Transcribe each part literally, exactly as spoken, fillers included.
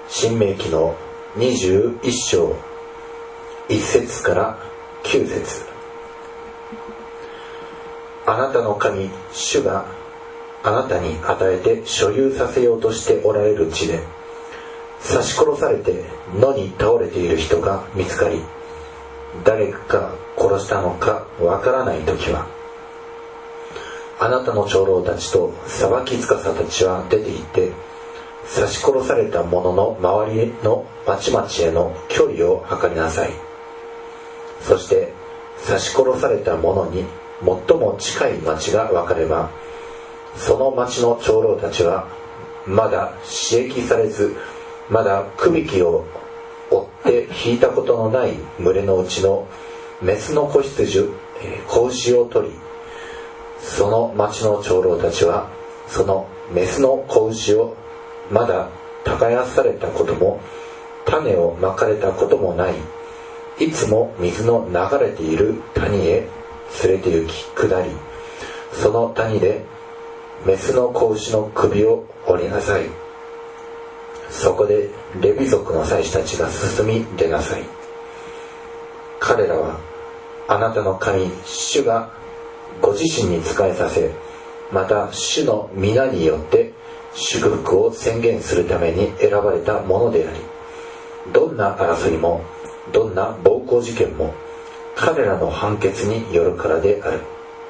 新明記のにじゅういっ章いっ節からきゅう節。あなたの神主があなたに与えて所有させようとしておられる地で、刺し殺されて野に倒れている人が見つかり、誰が殺したのかわからないときは、あなたの長老たちと裁き司たちは出て行って、刺し殺された者の周りの町々への距離を測りなさい。そして刺し殺された者に最も近い町が分かれば、その町の長老たちはまだ刺激されず、まだ区引きを追って引いたことのない群れのうちのメスの子羊、子牛を取り、その町の長老たちはそのメスの子牛をまだ耕されたことも種をまかれたこともない、いつも水の流れている谷へ連れて行き下り、その谷でメスの子牛の首を折りなさい。そこでレビ族の祭司たちが進み出なさい。彼らはあなたの神主がご自身に仕えさせ、また主の皆によって祝福を宣言するために選ばれたものであり、どんな争いもどんな暴行事件も彼らの判決によるからである。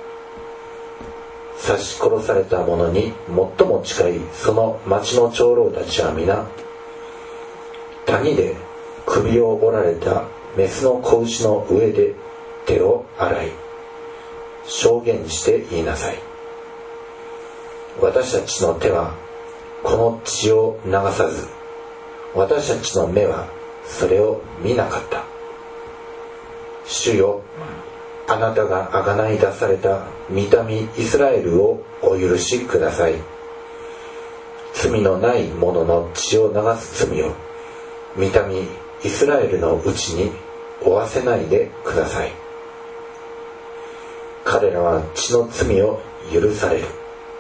刺し殺された者に最も近いその町の長老たちは皆、谷で首を折られたメスの子牛の上で手を洗い、証言して言いなさい。私たちの手はこの血を流さず、私たちの目はそれを見なかった。主よ、あなたが贖い出された御民イスラエルをお許しください。罪のない者の血を流す罪を御民イスラエルのうちに負わせないでください。彼らは血の罪を許される。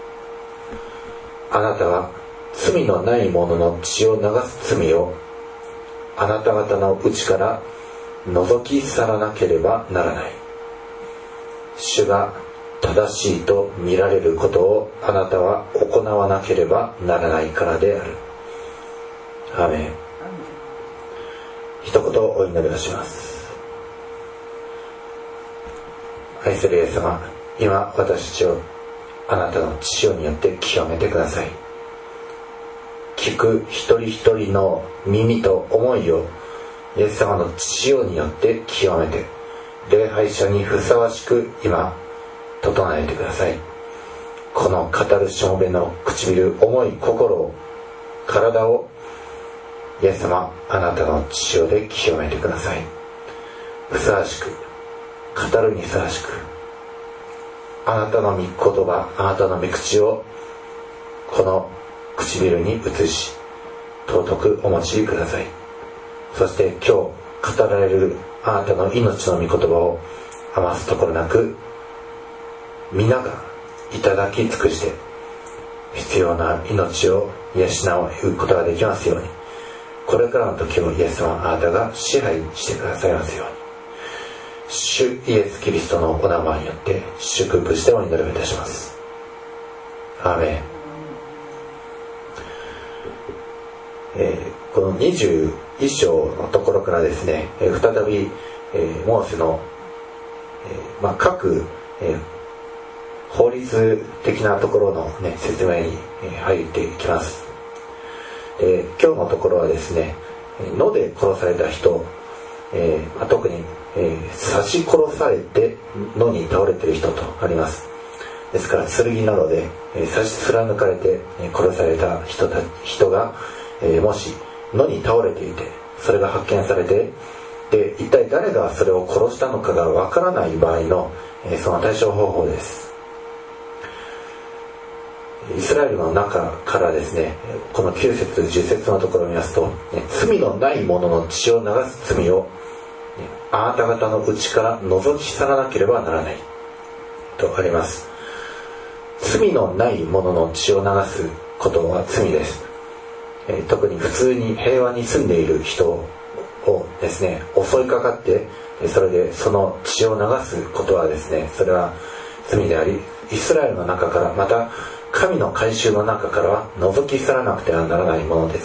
あなたは罪のない者の血を流す罪をあなた方のうちから除き去らなければならない。主が正しいと見られることをあなたは行わなければならないからである。アーメン。一言お祈りをします。愛するイエス様、今私たちをあなたの血潮によって清めてください。聞く一人一人の耳と思いをイエス様の血潮によって清めて、礼拝者にふさわしく今整えてください。この語るしもべの唇、思い、心を、体をイエス様あなたの血潮で清めてください。ふさわしく、語るにふさわしく、あなたの御言葉、あなたの御口をこの唇に移し、尊くお持ちください。そして今日語られるあなたの命の御言葉を余すところなく皆がいただき尽くして、必要な命を養うことができますように、これからの時をイエス様あなたが支配してくださいますように、主イエスキリストのお名前によって祝福してお祈りをいたします。アーメン。えー、このにじゅういっ章のところからですね、えー、再び、えー、モーセの、えーまあ、各、えー、法律的なところの、ね、説明に、えー、入っていきます。えー、今日のところはですね、野で殺された人、えーまあ、特に、えー、刺し殺されて野に倒れている人とあります。ですから剣などで、えー、刺し貫かれて、えー、殺された人た人が、えー、もし野に倒れていてそれが発見されて、で一体誰がそれを殺したのかがわからない場合の、えー、その対処方法です。イスラエルの中からですね、このきゅう節じゅう節のところを見ますと、罪のない者の血を流す罪をあなた方のうちから除き去らなければならないとあります。罪のない者の血を流すことは罪です。 えー、特に普通に平和に住んでいる人をですね襲いかかって、それでその血を流すことはですね、それは罪であり、イスラエルの中から、また神の改宗の中からは除き去らなくてはならないものです。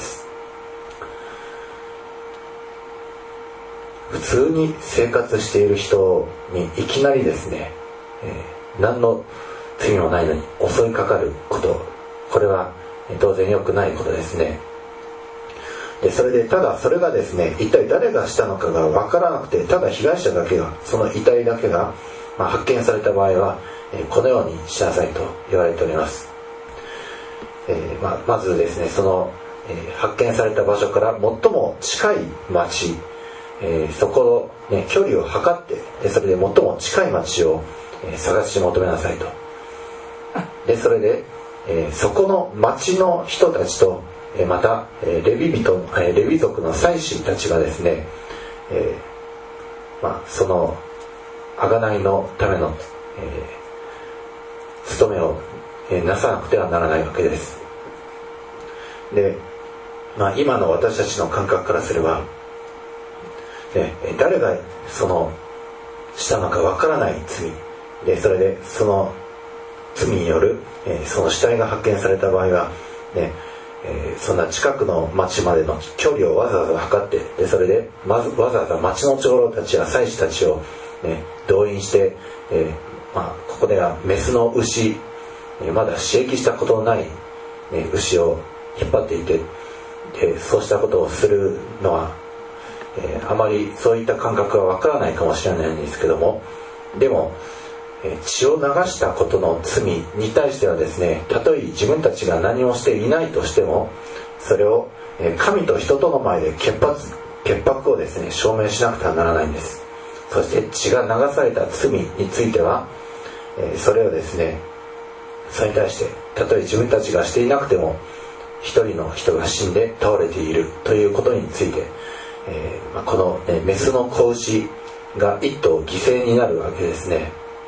普通に生活している人にいきなりですね、えー、何の罪もないのに襲いかかること、これは当然良くないことですね。でそれでただそれがですね、一体誰がしたのかが分からなくて、ただ被害者だけが、その遺体だけが、まあ、発見された場合は、えー、このようにしなさいと言われております。えーまあ、まずですね、その、えー、発見された場所から最も近い町、えー、そこの、ね、距離を測って、それで最も近い町を、えー、探し求めなさいと。でそれで、えー、そこの町の人たちと、えー、また、えー、レビ人、えー、レビ族の祭司たちがですね、えーまあ、その贖いのための、えー、務めを、えー、なさなくてはならないわけです。で、まあ、今の私たちの感覚からすれば、ね、誰がそのしたのかわからない罪で、それでその罪による、えー、その死体が発見された場合は、ねえー、そんな近くの町までの距離をわざわざ測って、でそれでまずわざわざ町の長老たちや祭司たちを、ね、動員して、えーまあ、ここではメスの牛、えー、まだ刺激したことのない、ね、牛を引っ張っていて、でそうしたことをするのは、えー、あまりそういった感覚はわからないかもしれないんですけども、でも、えー、血を流したことの罪に対してはですね、たとえ自分たちが何もしていないとしても、それを、えー、神と人との前で潔白、潔白をですね証明しなくてはならないんです。そして血が流された罪については、えー、それをですね、それに対してたとえ自分たちがしていなくても一人の人が死んで倒れているということについて、えーまあ、この、ね、メスの子牛が一頭犠牲になるわけですね。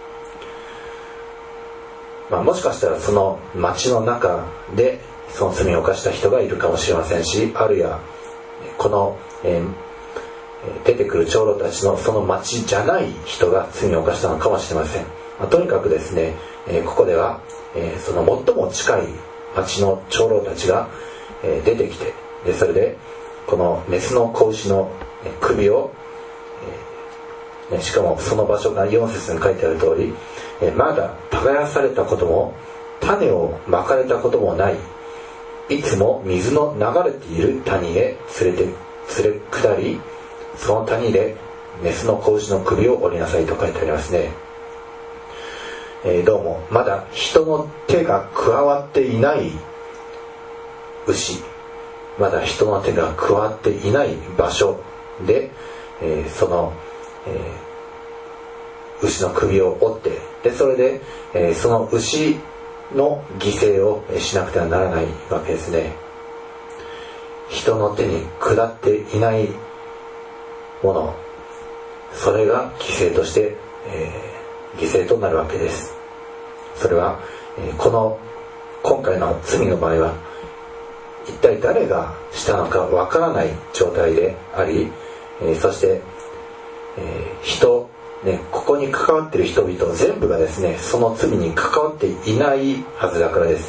まあ、もしかしたらその町の中でその罪を犯した人がいるかもしれませんし、あるいはこの、えー、出てくる長老たちのその町じゃない人が罪を犯したのかもしれません。まあ、とにかくですね、えー、ここでは、えー、その最も近い町の長老たちが、えー、出てきて、でそれでこのメスの子牛の首を、えーね、しかもその場所がよん節に書いてある通り、えー、まだ耕されたことも種をまかれたこともない、いつも水の流れている谷へ連れて連れ下り、その谷でメスの子牛の首を折りなさいと書いてありますね。えー、どうもまだ人の手が加わっていない牛、まだ人の手が加わっていない場所で、えー、その、えー、牛の首を折って、でそれで、えー、その牛の犠牲をしなくてはならないわけですね。人の手に下っていないもの、それが犠牲として、えー、犠牲となるわけです。それは、えー、この今回の罪の場合は一体誰がしたのかわからない状態であり、えー、そして、えー、人、ね、ここに関わっている人々全部がですね、その罪に関わっていないはずだからです。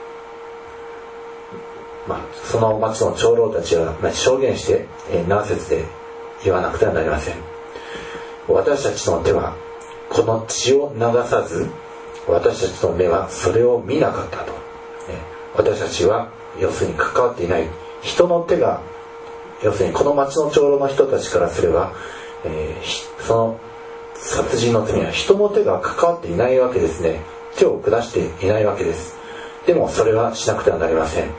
まあ、その町の長老たちは、まあ、証言して、えー、何節で言わなくてはなりません。私たちの手はこの血を流さず、私たちの目はそれを見なかったと、ね、私たちは要するに関わっていない、人の手が、要するにこの町の長老の人たちからすれば、えー、その殺人の罪は人の手が関わっていないわけですね。手を下していないわけです。でもそれはしなくてはなりません。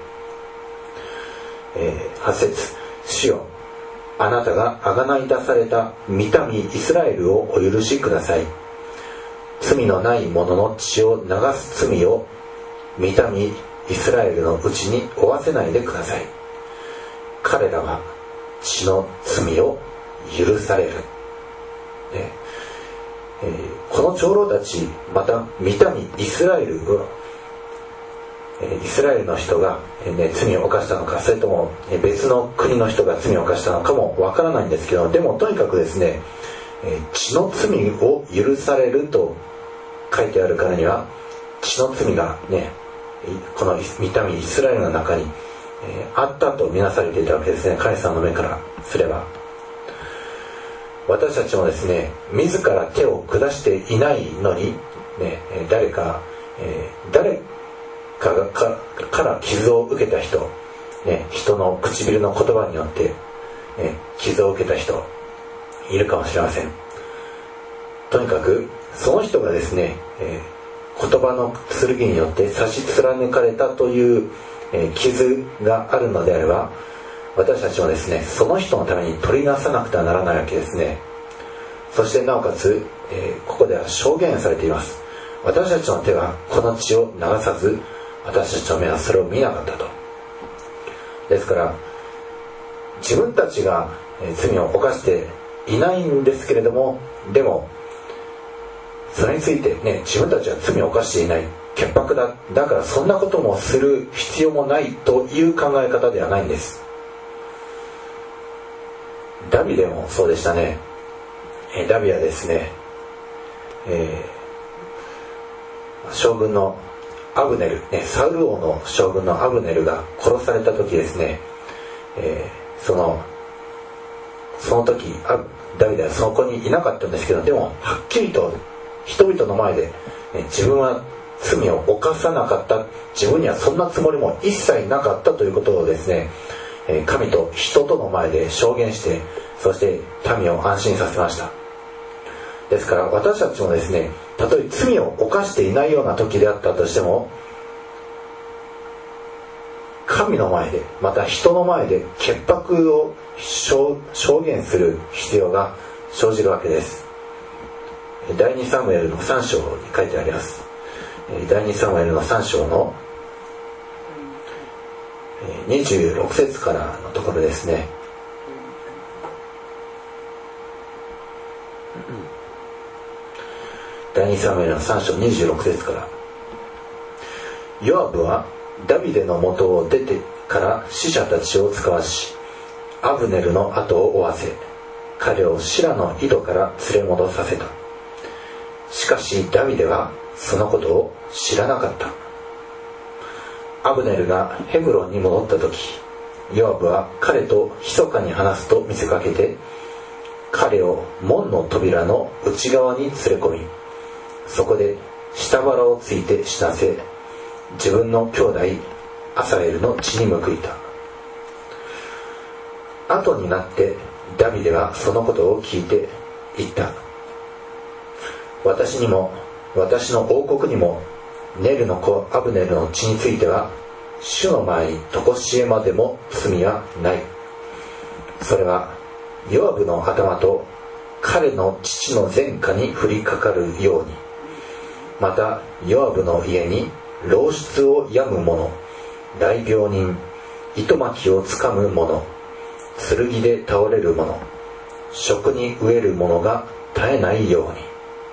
えー、はち節、主よ、あなたが贖い出された御民イスラエルをお許しください。罪のない者の血を流す罪を御民イスラエルのうちに負わせないでください。彼らは血の罪を許される、ねえー、この長老たち、また御民イスラエルイスラエルの人が、ね、罪を犯したのか、それとも別の国の人が罪を犯したのかもわからないんですけど、でもとにかくですね、血の罪を許されると書いてあるからには、血の罪がね、この御民イスラエルの中にあったとみなされていたわけですね。神様の目からすれば。私たちもですね、自ら手を下していないのに、ね、誰か、えー、誰かがかから傷を受けた人、ね、人の唇の言葉によって、ね、傷を受けた人いるかもしれません。とにかくその人がですね、えー、言葉の剣によって差し貫かれたという、えー、傷があるのであれば、私たちはですね、その人のために取りなさなくてはならないわけですね。そしてなおかつ、えー、ここでは証言されています。私たちの手はこの血を流さず、私たちの目はそれを見なかったと。ですから自分たちが罪を犯していないんですけれども、でもそれについてね、自分たちは罪を犯していない、潔白だ、だからそんなこともする必要もないという考え方ではないんです。ダビデもそうでしたね。ダビデはですね、えー、将軍のアブネル、ね、サウル王の将軍のアブネルが殺された時ですね、えー、そのその時ダビデはその子にいなかったんですけど、でもはっきりと人々の前で、ね、自分は罪を犯さなかった、自分にはそんなつもりも一切なかったということをですね、神と人との前で証言して、そして民を安心させました。ですから私たちもですね、たとえ罪を犯していないような時であったとしても、神の前でまた人の前で潔白を証言する必要が生じるわけです。第二サムエルのさん章に書いてあります。第二サムエルのさん章のにじゅうろく節からのところですね。第二サムエルのさん章にじゅうろく節から、ヨアブはダビデの元を出てから死者たちを使わし、アブネルの後を追わせ、彼をシラの井戸から連れ戻させた。しかしダビデはそのことを知らなかった。アブネルがヘブロンに戻った時、ヨアブは彼と密かに話すと見せかけて、彼を門の扉の内側に連れ込み、そこで下腹をついて死なせ、自分の兄弟アサエルの血に報いた。後になってダビデはそのことを聞いて言った。私にも私の王国にもネルの子アブネルの血については主の前に常しえまでも罪はない。それはヨアブの頭と彼の父の前科に降りかかるように、またヨアブの家に漏出を病む者、大病人、糸巻きをつかむ者、剣で倒れる者、職に飢える者が絶えないよう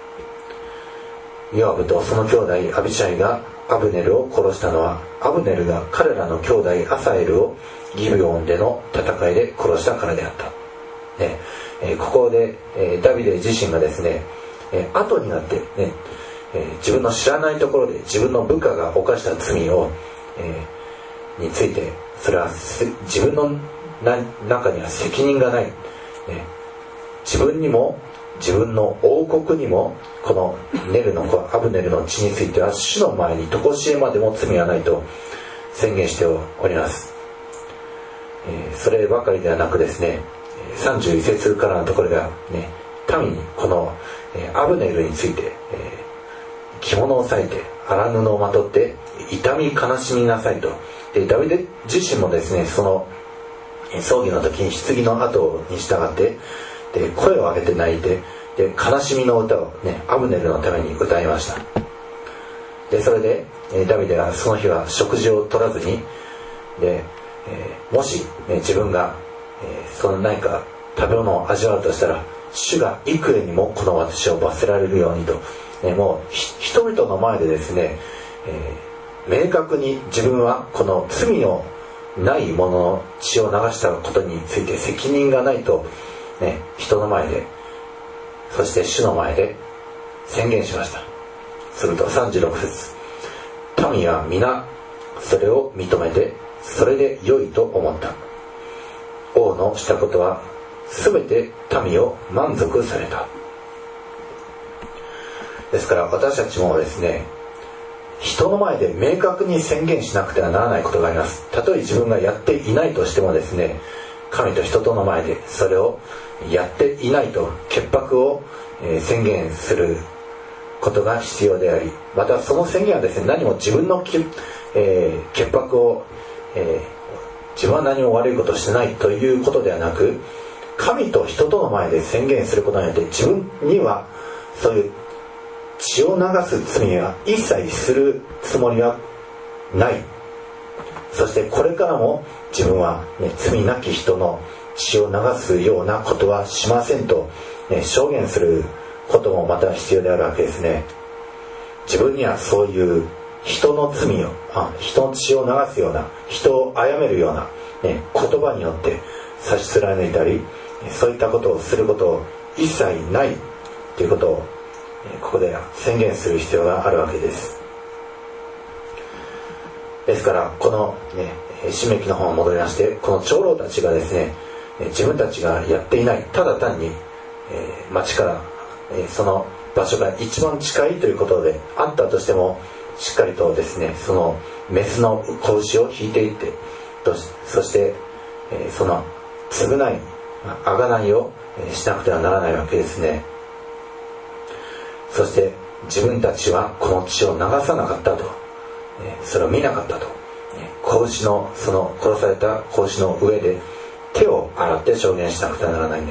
に。ヨアブとその兄弟アビシャイがアブネルを殺したのは、アブネルが彼らの兄弟アサエルをギブオンでの戦いで殺したからであった、ねえー、ここで、えー、ダビデ自身がですね、えー、後になって、ねえー、自分の知らないところで自分の部下が犯した罪を、えー、について、それは自分のな中には責任がない、ね、自分にも自分の王国にもこのネルの子アブネルの血については主の前に常しえまでも罪はないと宣言しております。えー、そればかりではなくですね、さんじゅういち節からのところではね、民にこの、えー、アブネルについて、えー、着物を裂いて荒布をまとって痛み悲しみなさいと。でダビデ自身もですね、その葬儀の時に棺の後に従ってで声を上げて泣いて、で悲しみの歌を、ね、アブネルのために歌いました。でそれで、えー、ダビデはその日は食事を取らずに、で、えー、もし、ね、自分が、えー、その何か食べ物を味わうとしたら、主が幾重にもこの私を罰せられるようにと、ね、もう人々の前でですね、えー、 明確に自分はこの罪のない者の血を流したことについて責任がないと、ね、人の前で、そして主の前で宣言しました。するとさんじゅうろく節、民は皆それを認めて、それで良いと思った。王のしたことはすべて民を満足された。ですから私たちもですね、人の前で明確に宣言しなくてはならないことがあります。たとえ自分がやっていないとしてもですね、神と人との前でそれをやっていないと潔白を宣言することが必要であり、またその宣言はですね、何も自分の、えー、潔白を、えー、自分は何も悪いことをしてないということではなく、神と人との前で宣言することによって自分にはそういう血を流す罪は一切するつもりはない。そしてこれからも自分は、ね、罪なき人の血を流すようなことはしませんと、ね、証言することもまた必要であるわけですね。自分にはそういう人の罪を、あ、人の血を流すような、人を殺めるような、ね、言葉によって差し貫いたり、そういったことをすることを一切ないということをここで宣言する必要があるわけです。ですからこの、ね、申命記の本を戻りまして、この長老たちがですね、自分たちがやっていない、ただ単に、えー、町から、えー、その場所が一番近いということであったとしても、しっかりとですね、そのメスの子牛を引いていって、とそして、えー、その償い、贖いをしなくてはならないわけですね。そして自分たちはこの血を流さなかったと、それを見なかったと、子牛のその殺された子牛の上で手を洗って証言しなくてはならないんです。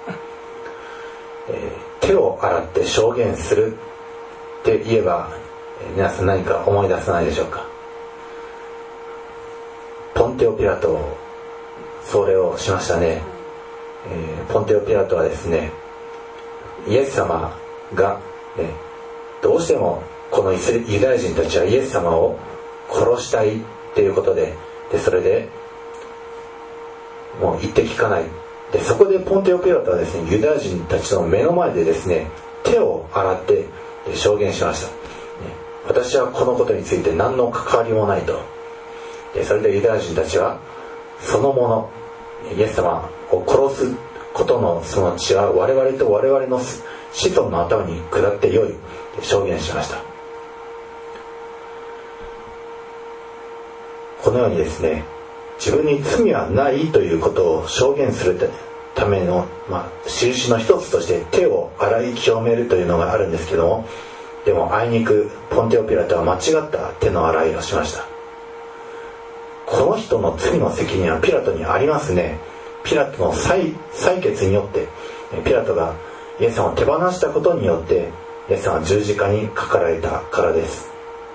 えー、手を洗って証言するって言えば、皆さん何か思い出さないでしょうか。ポンテオピラトそれをしましたね。えー、ポンテオピラトはですね、イエス様が、ね、どうしてもこのユダヤ人たちはイエス様を殺したいっていうことで、でそれでもう言って聞かない。でそこでポンテオピラトはですね、ユダヤ人たちの目の前でですね、手を洗って証言しました。私はこのことについて何の関わりもないと。でそれでユダヤ人たちはそのもの、イエス様を殺すことのその血は我々と我々の子孫の頭に下ってよいと証言しました。このようにですね、自分に罪はないということを証言するための、まあ、印の一つとして手を洗い清めるというのがあるんですけども、でもあいにくポンテオピラトは間違った手の洗いをしました。この人の罪の責任はピラトにありますね。ピラトの採決によってピラトがイエス様を手放したことによってイエス様は十字架にかかられたからです。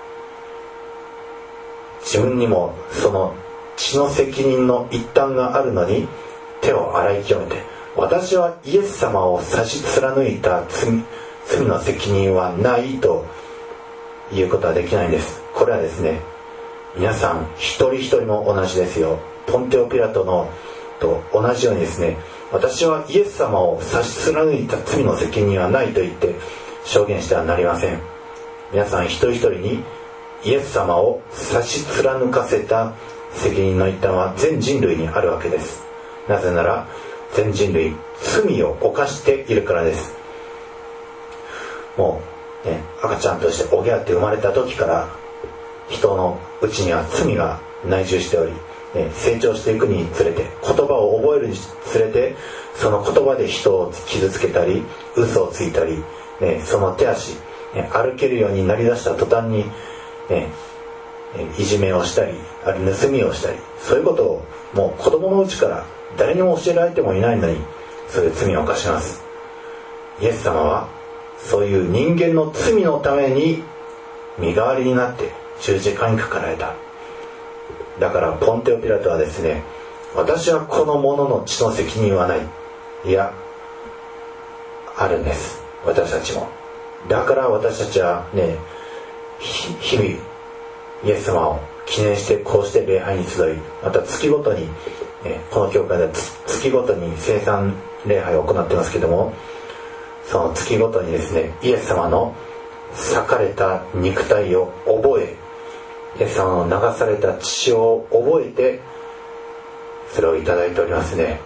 自分にもその血の責任の一端があるのに手を洗い清めて、私はイエス様を差し貫いた 罪, 罪の責任はないということはできないんです。これはですね、皆さん一人一人も同じですよ。ポンテオピラトのと同じようにですね、私はイエス様を差し貫いた罪の責任はないと言って証言してはなりません。皆さん一人一人にイエス様を差し貫かせた責任の一端は全人類にあるわけです。なぜなら全人類罪を犯しているからです。もう、ね、赤ちゃんとしておぎゃって生まれた時から人のうちには罪が内住しており、ね、成長していくにつれて言葉を覚えるにつれて、その言葉で人を傷つけたり嘘をついたり、ね、その手足、ね、歩けるようになりだした途端に、ね、いじめをしたり、あるいは盗みをしたり、そういうことをもう子供のうちから誰にも教えられてもいないのにそういう罪を犯します。イエス様はそういう人間の罪のために身代わりになって十字架にかかられた。だからポンテオピラトはですね、私はこの者の血の責任はない、いやあるんです。私たちもだから私たちはね、日々 イエス様を記念してこうして礼拝に集い、また月ごとに、えこの教会では月ごとに聖餐礼拝を行っていますけども、その月ごとにですね、イエス様の裂かれた肉体を覚え、イエス様の流された血を覚えて、それをいただいておりますね。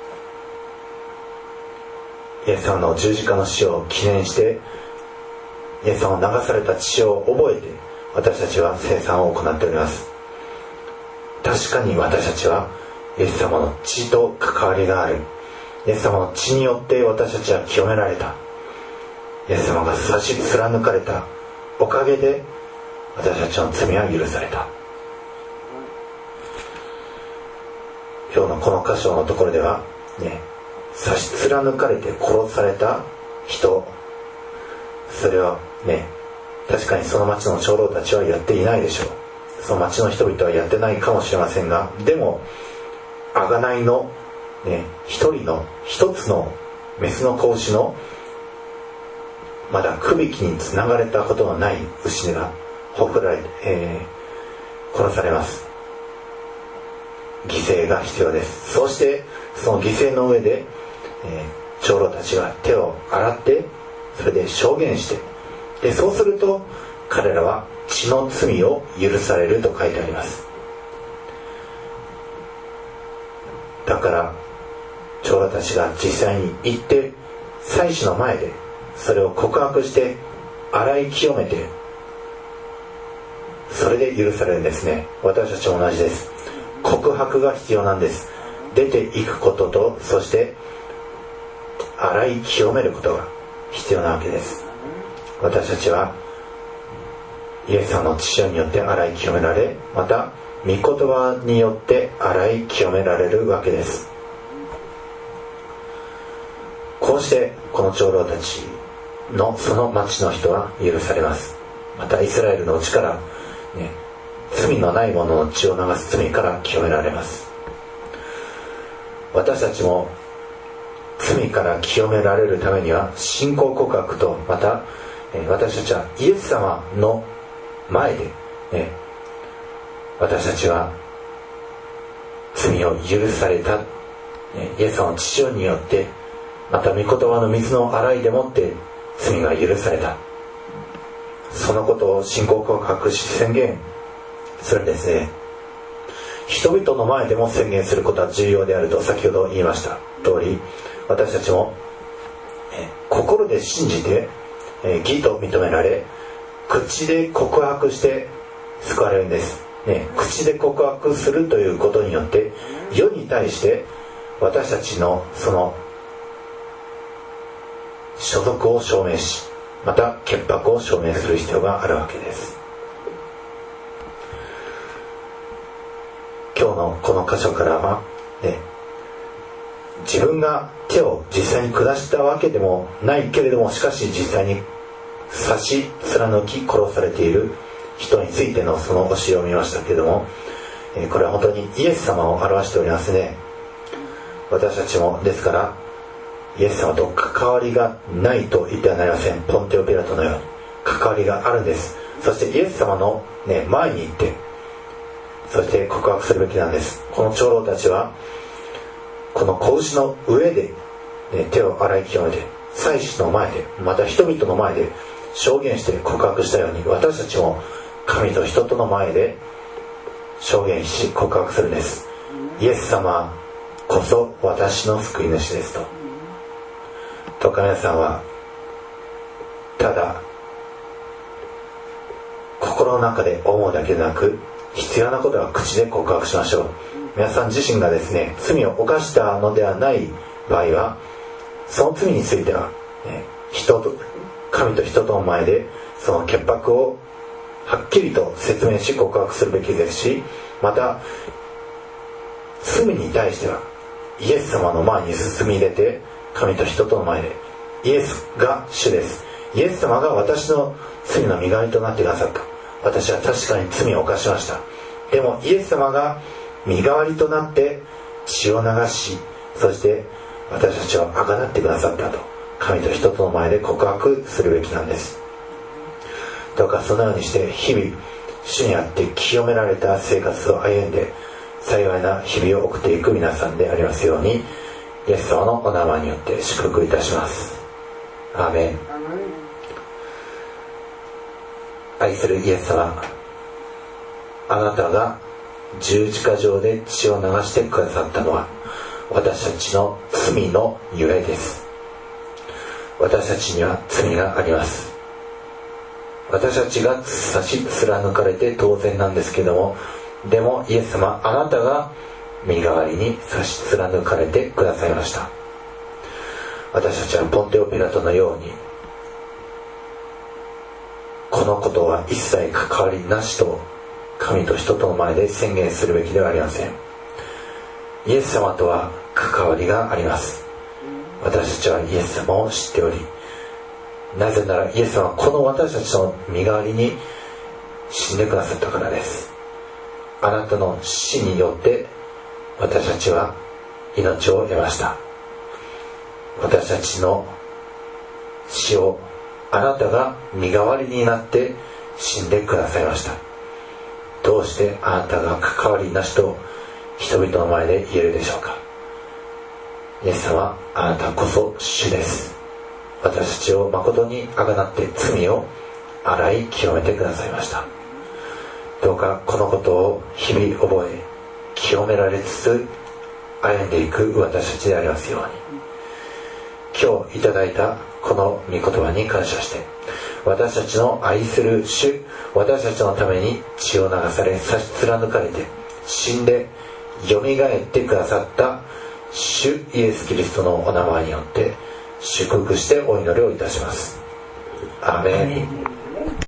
イエス様の十字架の死を記念して、イエス様の流された血を覚えて、私たちは聖餐を行っております。確かに私たちはイエス様の血と関わりがある。イエス様の血によって私たちは清められた。イエス様が差し貫かれたおかげで私たちの罪は許された。今日のこの箇所のところではね、差し貫かれて殺された人、それはね、確かにその町の長老たちはやっていないでしょう。その町の人々はやってないかもしれませんが、でも贖いのね、一人の一つのメスの子牛のまだ区引きにつながれたことのない牛がほふられて、えー、殺されます。犠牲が必要です。そしてその犠牲の上で、えー、長老たちが手を洗って、それで証言して、でそうすると彼らは血の罪を許されると書いてあります。だから長老たちが実際に行って祭司の前でそれを告白して洗い清めて、それで許されるんですね。私たちも同じです。告白が必要なんです。出ていくことと、そして洗い清めることが必要なわけです。私たちはイエス様の血潮によって洗い清められ、また御言葉によって洗い清められるわけです。こうしてこの長老たちのその町の人は許されます。またイスラエルのうちから、ね、罪のない者の血を流す罪から清められます。私たちも罪から清められるためには信仰告白と、また私たちはイエス様の前で、ね、私たちは罪を許された、ね、イエス様の血潮によって、また御言葉の水の洗いでもって罪が許された、そのことを信仰告白し宣言するんですね。人々の前でも宣言することは重要であると先ほど言いました通り、私たちもえ心で信じてえ義と認められ、口で告白して救われるんです、ね、口で告白するということによって世に対して私たちのその所属を証明し、また潔白を証明する必要があるわけです。今日のこの箇所からは、ね、自分が手を実際に下したわけでもないけれども、しかし実際に刺し貫き殺されている人についてのその教えを見ましたけれども、これは本当にイエス様を表しておりますね。私たちもですからイエス様と関わりがないと言ってはなりません。ポンテオピラトのように関わりがあるんです。そしてイエス様の、ね、前に行って、そして告白するべきなんです。この長老たちはこの子牛の上で、ね、手を洗い清めて、祭司の前で、また人々の前で証言して告白したように、私たちも神と人との前で証言し告白するんです。イエス様こそ私の救い主ですと。とか皆さんはただ心の中で思うだけでなく、必要なことは口で告白しましょう。皆さん自身がですね、罪を犯したのではない場合は、その罪については、ね、人と神と人との前でその潔白をはっきりと説明し告白するべきですし、また罪に対してはイエス様の前に進み入れて、神と人との前でイエスが主です、イエス様が私の罪の身代わりとなってくださった、私は確かに罪を犯しました、でもイエス様が身代わりとなって血を流し、そして私たちを贖ってくださったと、神と人との前で告白するべきなんです。どうかそのようにして日々 主にあって清められた生活を歩んで幸いな日々を送っていく皆さんでありますように、イエス様のお名前によって祝福いたします。アーメン。愛するイエス様、あなたが十字架上で血を流してくださったのは私たちの罪のゆえです。私たちには罪があります。私たちが差し貫かれて当然なんですけども、でもイエス様、あなたが身代わりに差し貫かれてくださいました。私たちはポンテオピラトのように、このことは一切関わりなしと神と人との前で宣言するべきではありません。イエス様とは関わりがあります。私たちはイエス様を知っており、なぜならイエス様はこの私たちの身代わりに死んでくださったからです。あなたの死によって私たちは命を得ました。私たちの死をあなたが身代わりになって死んでくださいました。どうしてあなたが関わりなしと人々の前で言えるでしょうか。イエス様、あなたこそ主です。私たちを誠にあがなって罪を洗い清めてくださいました。どうかこのことを日々覚え清められつつ歩んでいく私たちでありますように、今日いただいたこの御言葉に感謝して、私たちの愛する主、私たちのために血を流され差し貫かれて死んでよみがえってくださった主イエスキリストのお名前によって祝福してお祈りをいたします。アーメン。